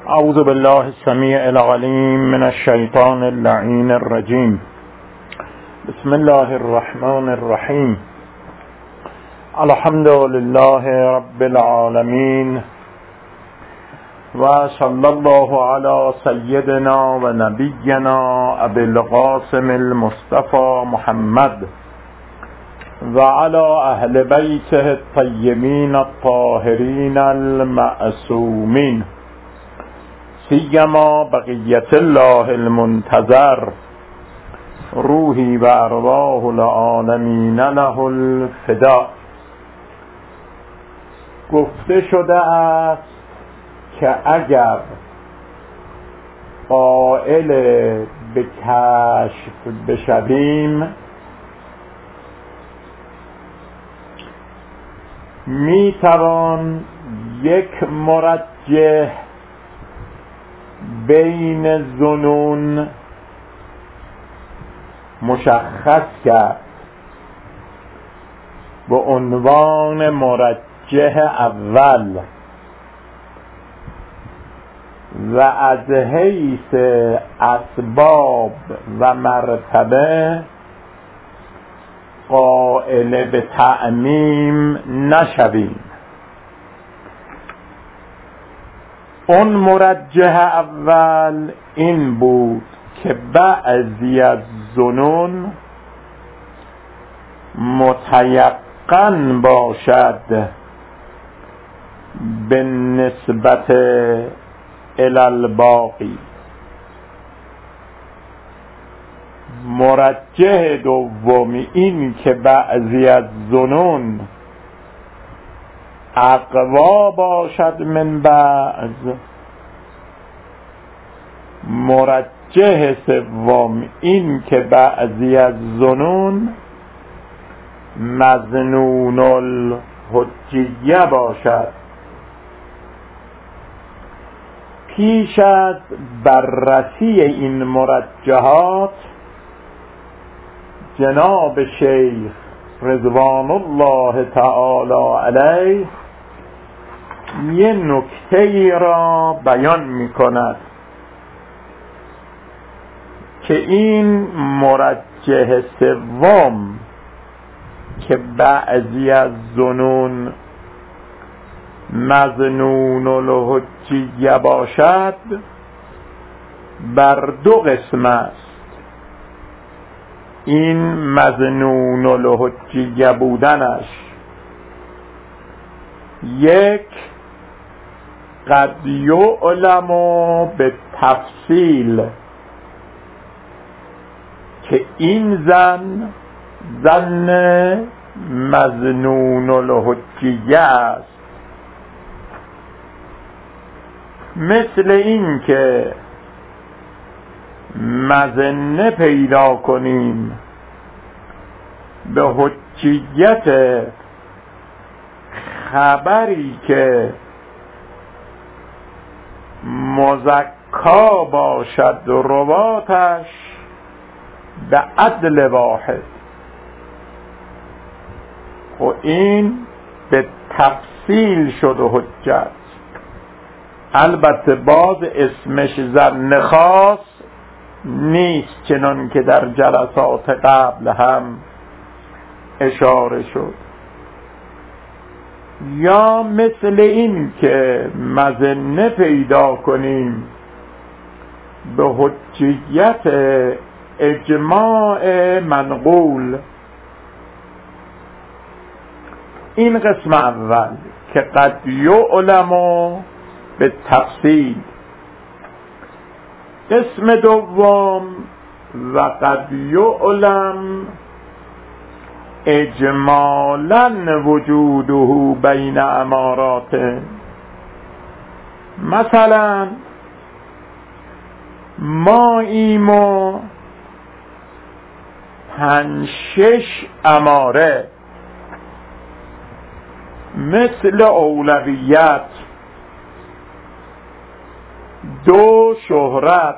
اعوذ بالله السمیع العلیم من الشیطان اللعین الرجیم. بسم الله الرحمن الرحیم. الحمد لله رب العالمین و صلی الله علی سیدنا و نبینا ابی القاسم المصطفى محمد و علی اهل بیته الطیبین الطاهرین المعصومین، سیما بقیت الله المنتظر، روحی و ارواح العالمین له الفدا. گفته شده است که اگر قائل به کشف بشویم می توان یک مرجح بین ظنون مشخص کرد به عنوان مرجح اول و از حیث اسباب و مرتبه قائل به تعمیم نشویم. اون مرجح اول این بود که بعضی از ظنون متیقن باشد به نسبت الی الباقی. مرجح دومی این که بعضی از ظنون اقوا باشد من بعض. مرجح سوم این که بعضی از ظنون مظنون الحجیه باشد. پیش از بررسی این مرجحات جناب شیخ رضوان الله تعالی علیه یه نکته را بیان می کند که این مرجح سوم که بعضی از ظنون مظنون الحجیه باشد بر دو قسم است. این مظنون الحجیه بودنش یک قد یعلم به تفصیل که این زن مظنون الحجیه است، مثل این که مظنه پیدا کنیم به حجیت خبری که مزکا باشد رواتش به عدل واحد. و این به تفصیل شد حجت. البته باز اسمش ظن خاص نیست، چنان که در جلسات قبل هم اشاره شد. یا مثل این که مظنه پیدا کنیم به حجیت اجماع منقول. این قسم اول که قد یعلم به تفصیل. قسم دوم و قد یعلم اجمالا وجوده بین امارات. مثلا ما ایمو 5-6 اماره مثل اولویت، 2 شهرت،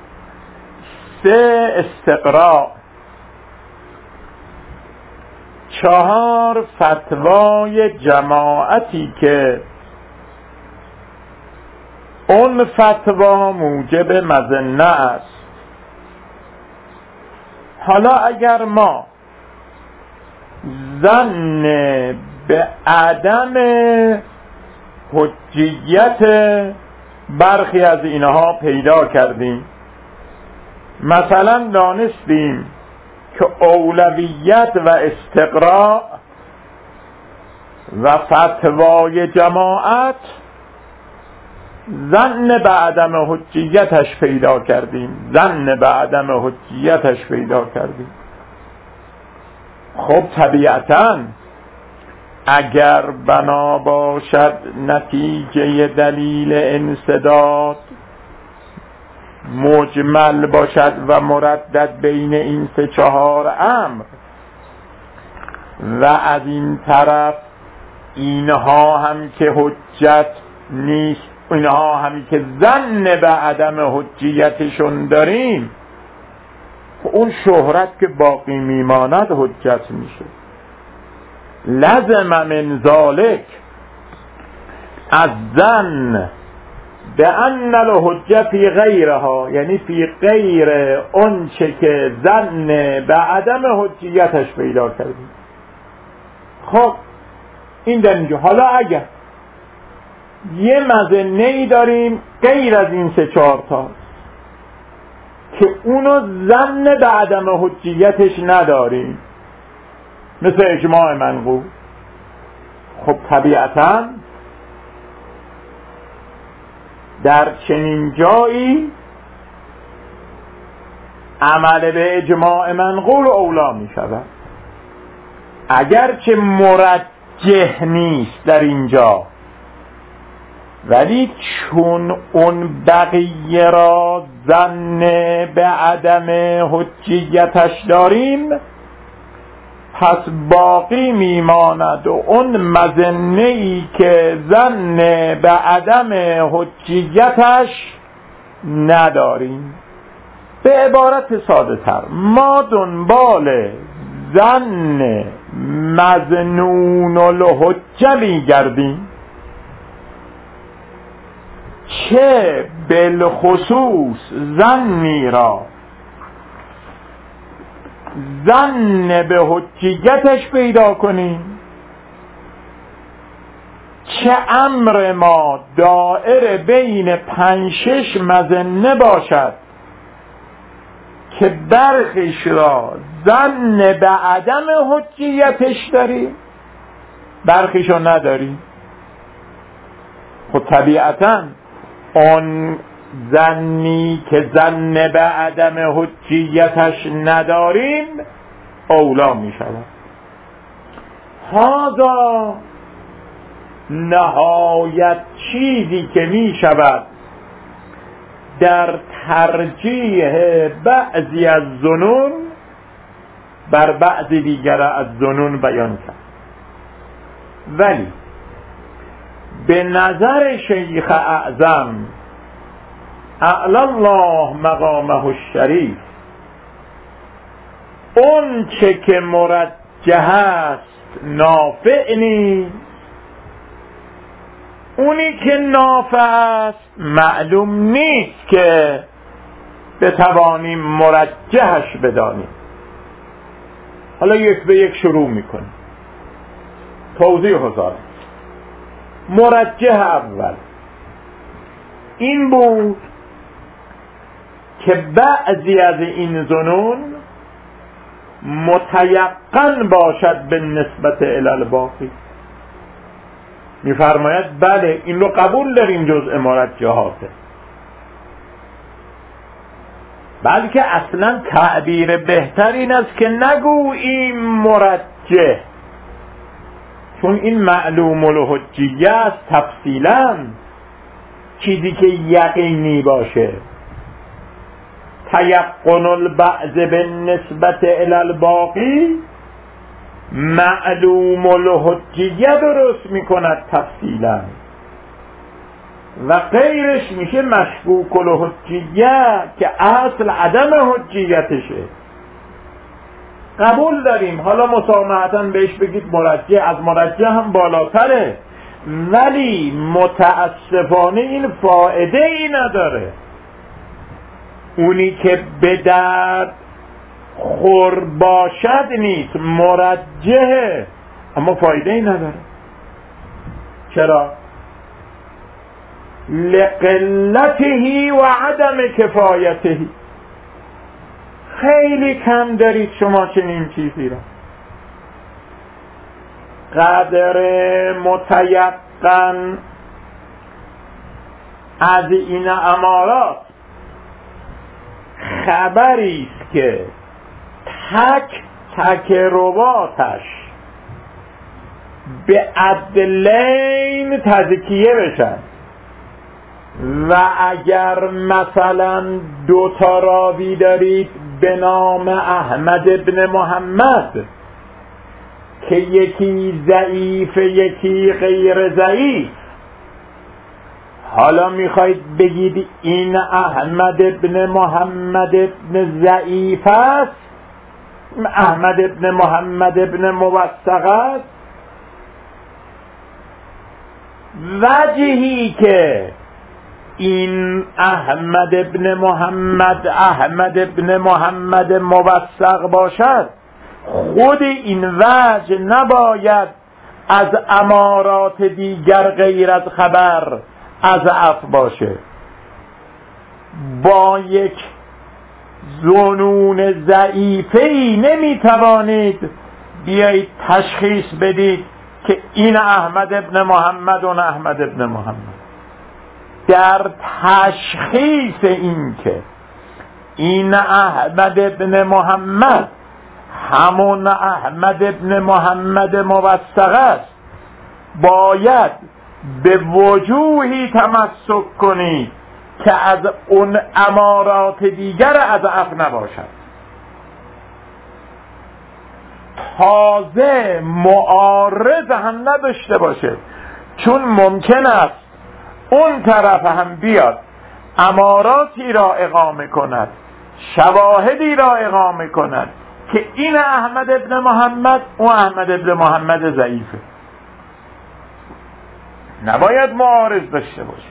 3 استقراء، 4 فتوای جماعتی که اون فتوا موجب مظنه است. حالا اگر ما ظن به عدم حجیت برخی از اینها پیدا کردیم، مثلا دانستیم که اولویت و استقراء و فتوای جماعت ظن به عدم حجیتش پیدا کردیم، خب طبیعتاً اگر بنا باشد نتیجه دلیل انسداد مجمل باشد و مردد بین این 3-4 امر و از این طرف اینها هم که حجت نیست، اینها همی که ظن به عدم حجیتشون داریم، اون شهرت که باقی میماند حجت میشه. لزم من ذالک از ظن به ان الحجه فی غیرها، یعنی فی غیر اون چه که ظن به عدم حجیتش پیدا کردیم. خب این در اینجا. حالا اگر یه مظنه‌ای داریم غیر از این 3-4 تا که اونو ظن به عدم حجیتش نداریم، مثل اجماع منقول، خب طبیعتاً در چنین جایی عمل به اجماع منقول اولا می شود، اگرچه مرجح نیست در اینجا، ولی چون اون بقیه را ظن به عدم حجیتش داریم، پس باقی میماند و اون مظنه‌ای که ظن به عدم حجیتش نداریم. به عبارت ساده تر، ما دنبال ظن مظنون الحجه میگردیم، چه بالخصوص ظنی را ظن به حجیتش پیدا کنیم، چه امر ما دائر بین 5-6 مظنه باشد که برخیش را ظن به عدم حجیتش داریم، برخیش را نداریم. خب طبیعتاً اون ظنی که ظن به عدم حجیتش نداریم اولا می شود. هذا نهایت چیزی که می شود در ترجیح بعضی از ظنون بر بعضی دیگر از ظنون بیان کرد. ولی به نظر شیخ اعظم اعلی الله مقامه الشریف، اون چه که مرجح است نافع نیست، اونی که نافع است معلوم نیست که بتوانیم مرجحش بدانیم. حالا یک به یک شروع میکنیم. توضیح حضار مرجح اول این بود که بعضی از این ظنون متیقن باشد به نسبت الی الباقی. میفرماید بله این رو قبول داریم جزء مرجحاته، بلکه اصلا تعبیر بهتر این است که نگوییم مرجح، چون این معلوم الحجیه است تفصیلا چیزی که یقینی باشه. تیقن البعض به نسبت الی الباقی معلوم الحجیه درست میکند تفصیلا و غیرش میشه مشکوک الحجیه که اصل عدم حجیتشه. قبول داریم، حالا مسامحتاً بهش بگید مرجع، از مرجع هم بالاتره، ولی متاسفانه این فایده ای نداره. اونی که به درد خور باشد نیست، مرجعه، اما فایده ای نداره. چرا؟ لقلته و عدم کفایته. خیلی کم دارید شما چنین چیزی را. قدر متیقن از این امارات خبری است که تک تک رواتش به عدلین تزکیه بشن و اگر مثلا 2 راوی دارید به نام احمد ابن محمد که یکی ضعیف یکی غیر ضعیف، حالا میخواید بگید این احمد ابن محمد ابن ضعیف است، احمد ابن محمد ابن موثق است. وجهی که این احمد ابن محمد موثق باشد، خود این وجه نباید از امارات دیگر غیر از خبر اضعف باشه. با یک ظنون ضعیفه‌ای نمیتوانید بیایید تشخیص بدید که این احمد ابن محمد و احمد ابن محمد. در تشخیص این که این احمد ابن محمد همون احمد ابن محمد موثق است، باید به وجوهی تمسک کنید که از اون امارات دیگر اضعف نباشد. تازه معارض هم نداشته باشه، چون ممکن است اون طرف هم بیاد اماراتی را اقامه کند، شواهدی را اقامه کند که این احمد ابن محمد و احمد ابن محمد ضعیفه. نباید معارض داشته باشه.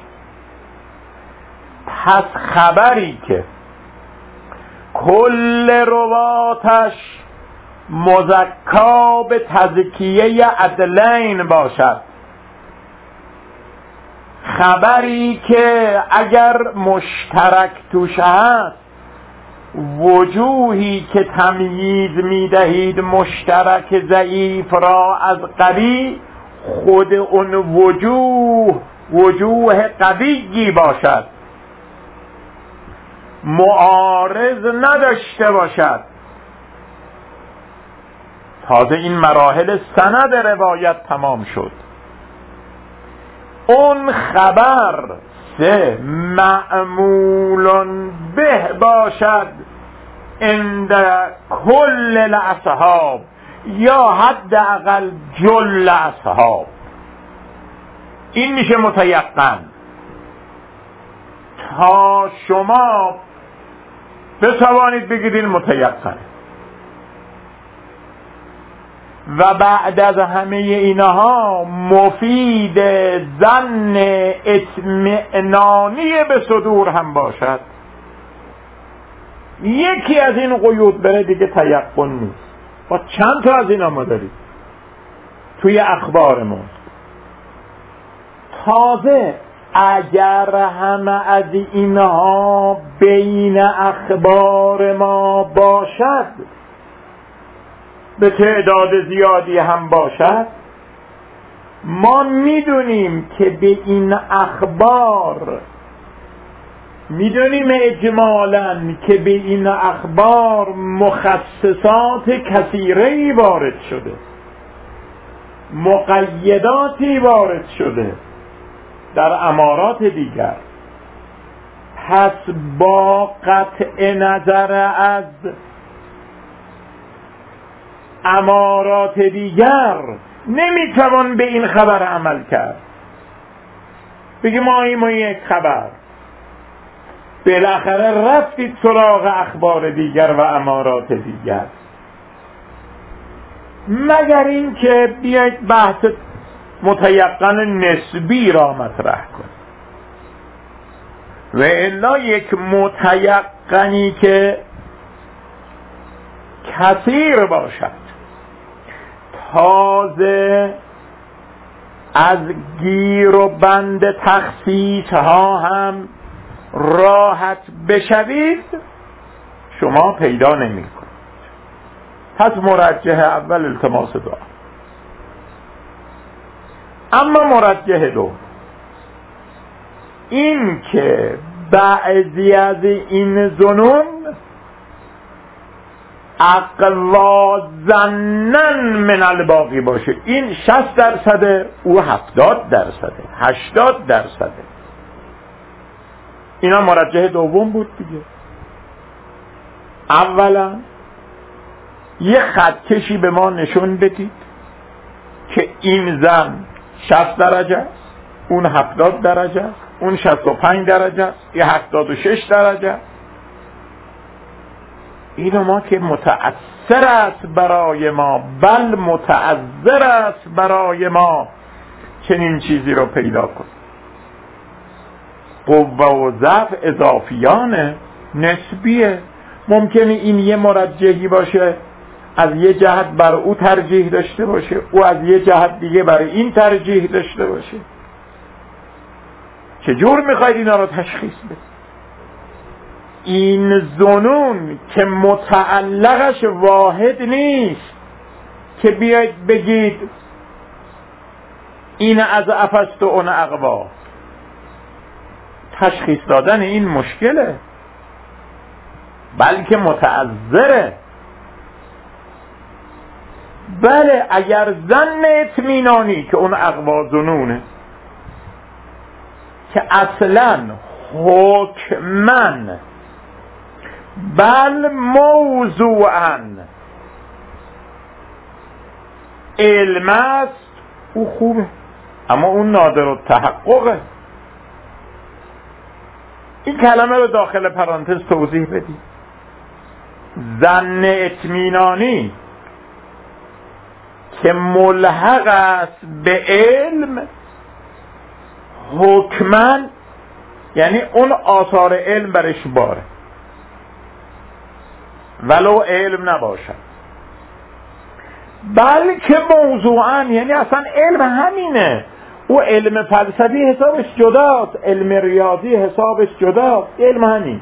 پس خبری که کل رواتش مزکا به تزکیه عدلین باشد، خبری که اگر مشترک توش هست، وجوهی که تمییز میدهید مشترک ضعیف را از قوی، خود اون وجوه قویی باشد، معارض نداشته باشد. تازه این مراحل سند روایت تمام شد. اون خبر سه معمول به باشد عند کل الاصحاب یا حداقل جل اصحاب. این میشه متیقن. تا شما بتوانید بگید این متیقن و بعد از همه اینها مفید ظن اطمئنانی به صدور هم باشد. یکی از این قیود بره دیگه تیقن نیست. با چند تا از اینا ما داریم توی اخبارمون. تازه اگر همه از اینها بین اخبار ما باشد، به تعداد زیادی هم باشد، ما میدونیم که به این اخبار، میدونیم اجمالاً که به این اخبار مخصصات کثیره‌ای وارد شده، مقیداتی وارد شده در امارات دیگر. پس با قطع نظر از امارات دیگر نمیتوان به این خبر عمل کرد. بگی ما این یک خبر، بالاخره رفتید سراغ اخبار دیگر و امارات دیگر، مگر این که بیاید بحث متیقن نسبی را مطرح کنید. و الا یک متیقنی که کثیر باشد، تازه از گیر و بند تخصیص ها هم راحت بشوید، شما پیدا نمی کنید. پس مرجح اول التماس دعا. اما مرجح دو، این که بعضی از این ظنون اقوا ظنن من الباقی باشه، این 60%، او 70%، 80%. اینا مرجح دوم بود دیگه. اولا یه خطکشی به ما نشون بدید که این زن 60 درجه است، اون 70 درجه است، اون 65 درجه است، یه 76 درجه است. اینو ما که متأثر است برای ما، بل متعذر است برای ما چنین چیزی رو پیدا کنیم. قوه و ضعف اضافیانه، نسبیه. ممکنه این یه مرجحی باشه از یه جهت بر او ترجیح داشته باشه، او از یه جهت دیگه برای این ترجیح داشته باشه. چجور میخواید اینا رو تشخیص بدید؟ این ظنون که متعلقش واحد نیست که بیاید بگید این از افست و اون اقوا، تشخیص دادن این مشکله، بلکه متعذره. بله اگر ظن اطمینانی که اون اقوا ظنونه که اصلا حکمن بل موضوعا علم است، او خوبه، اما اون نادر التحققه. این کلمه رو داخل پرانتز توضیح بدید. ظن اطمینانی که ملحق است به علم، حکمن یعنی اون آثار علم برش باره ولو علم نباشد، بلکه موضوعا یعنی اصلا علم همینه. او علم فلسفی حسابش جداست، علم ریاضی حسابش جداست، علم همین.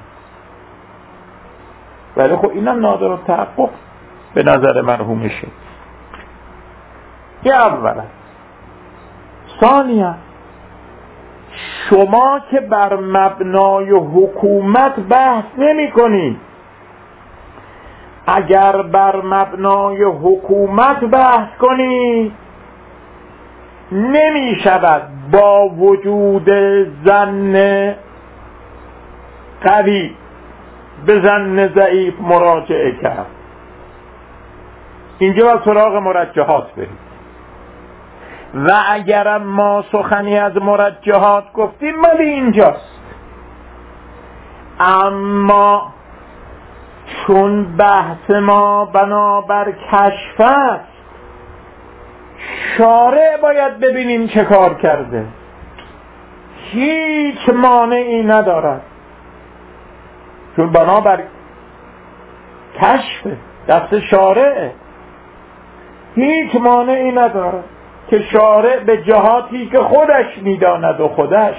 ولی خب اینم نادر التحقق به نظر مرحوم شیخ. یه اولا. ثانیا شما که بر مبنای حکومت بحث نمی کنید، اگر بر مبنای حکومت بحث کنید نمی شود با وجود ظن قوی به ظن ضعیف مراجعه کرد. اینجا با سراغ مرجحات برید. و اگر ما سخنی از مرجحات گفتیم ولی اینجاست، اما چون بحث ما بنابر کشف است، شارع باید ببینیم چه کار کرده. هیچ مانعی ندارد، چون بنابر کشف دست شارع، هیچ مانعی ندارد که شارع به جهاتی که خودش میداند و خودش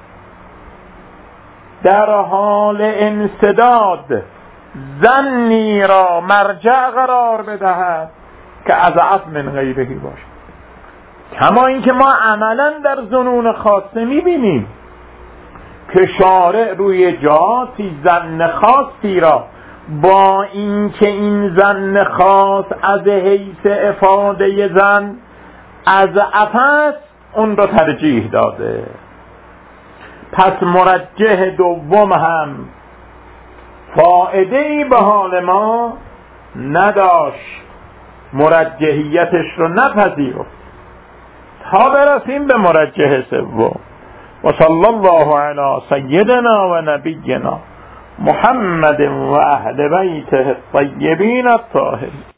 در حال انسداد ظنی را مرجع قرار بدهد که اضعف من غیرهی باشد. کما اینکه ما عملا در ظنون خاصه میبینیم که شارع روی جهاتی ظن خاصی را با اینکه این ظن خاص از حیث افاده ظن اضعف است اون را ترجیح داده. پس مرجح دوم هم فائده‌ای به حال ما نداشت، مرجحیتش رو نپذیرفت تا برسیم به مرجح سوم. و صلی الله علی سیدنا و نبینا محمد و اهل بیته الطیبین الطاهرین.